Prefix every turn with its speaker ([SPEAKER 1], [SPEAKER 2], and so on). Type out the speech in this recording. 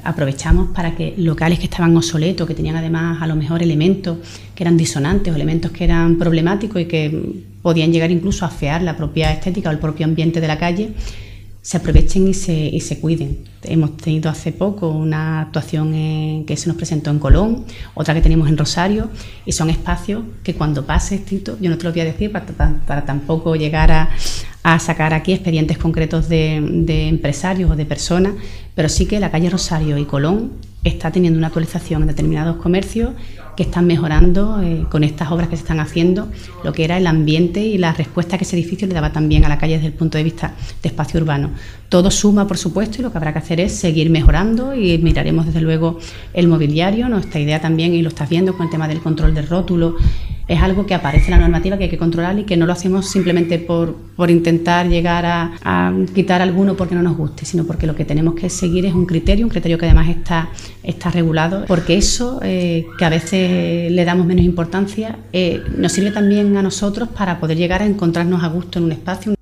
[SPEAKER 1] aprovechamos para que locales que estaban obsoletos, que tenían además a lo mejor elementos que eran disonantes o elementos que eran problemáticos y que podían llegar incluso a afear la propia estética o el propio ambiente de la calle, se aprovechen y se cuiden. Hemos tenido hace poco una actuación que se nos presentó en Colón, otra que tenemos en Rosario, y son espacios que cuando pase esto, yo no te lo voy a decir para tampoco llegar a sacar aquí expedientes concretos de empresarios o de personas, pero sí que la calle Rosario y Colón está teniendo una actualización en determinados comercios que están mejorando con estas obras que se están haciendo lo que era el ambiente y la respuesta que ese edificio le daba también a la calle desde el punto de vista de espacio urbano. Todo suma, por supuesto, y lo que habrá que hacer es seguir mejorando y miraremos desde luego el mobiliario. Nuestra idea también, y lo estás viendo con el tema del control del rótulo, es algo que aparece en la normativa que hay que controlar y que no lo hacemos simplemente por intentar llegar a quitar alguno porque no nos guste, sino porque lo que tenemos que seguir es un criterio que además está regulado, porque eso que a veces le damos menos importancia nos sirve también a nosotros para poder llegar a encontrarnos a gusto en un espacio.